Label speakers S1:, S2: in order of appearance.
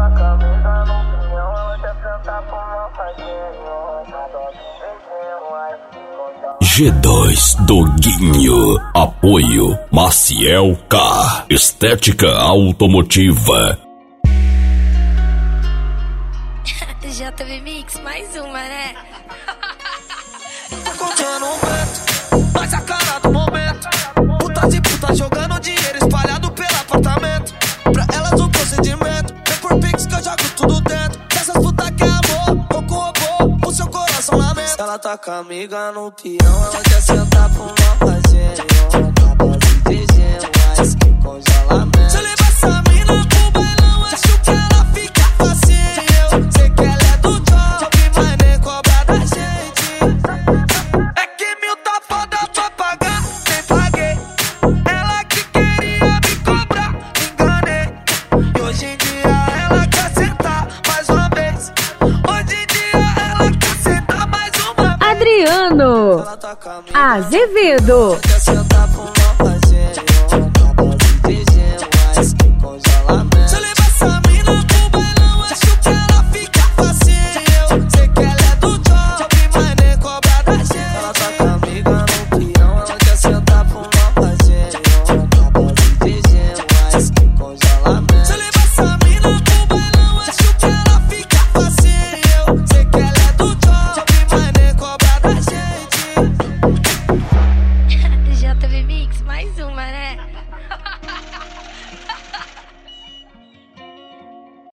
S1: G2 Doguinho. Apoio Maciel K. Estética automotiva.
S2: JB Mix, mais uma, né?
S3: Tá contando um vento, mas a cara do momento. Putas e putas jogando dinheiro espalhado pelo apartamento. Pra elas o procedimento é por Pix que eu jogo tudo dentro. Dessas putas que é amor, ou com robô, o seu coração lamento. Ela tá com a amiga no peão, ela quer sentar pro uma fazenda. Uma dose de gelo, mas que congelamento. Se eu levar essa mina pro bailão, acho que ela fica facinho. Eu sei que ela é do job, mas nem cobra da gente. É que mil tá foda pra pagar, nem paguei. Ela que queria me cobrar, me enganei. E hoje em dia ela quer sentar mais uma vez. Hoje em dia ela quer sentar mais uma vez.
S4: Adriano Azevedo.
S3: Quer sentar com